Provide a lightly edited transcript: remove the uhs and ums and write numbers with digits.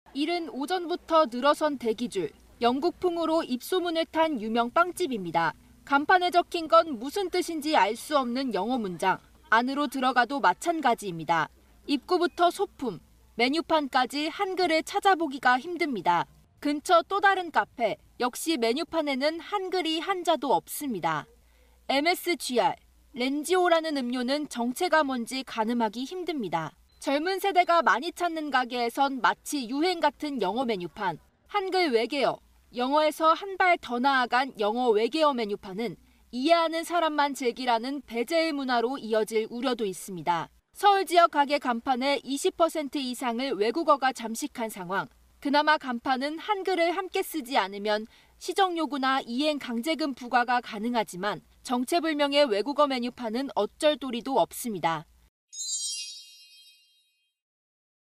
이른 오전부터 늘어선 대기줄, 영국풍으로 입소문을 탄 유명 빵집입니다. 간판에 적힌 건 무슨 뜻인지 알 수 없는 영어 문장. 안으로 들어가도 마찬가지입니다. 입구부터 소품, 메뉴판까지 한글을 찾아보기가 힘듭니다. 근처 또 다른 카페, 역시 메뉴판에는 한글이 한자도 없습니다. MSGR, 렌지오라는 음료는 정체가 뭔지 가늠하기 힘듭니다. 젊은 세대가 많이 찾는 가게에선 마치 유행 같은 영어 메뉴판, 한글 외계어, 영어에서 한 발 더 나아간 영어 외계어 메뉴판은 이해하는 사람만 즐기라는 배제의 문화로 이어질 우려도 있습니다. 서울 지역 가게 간판의 20% 이상을 외국어가 잠식한 상황. 그나마 간판은 한글을 함께 쓰지 않으면 시정 요구나 이행 강제금 부과가 가능하지만 정체불명의 외국어 메뉴판은 어쩔 도리도 없습니다.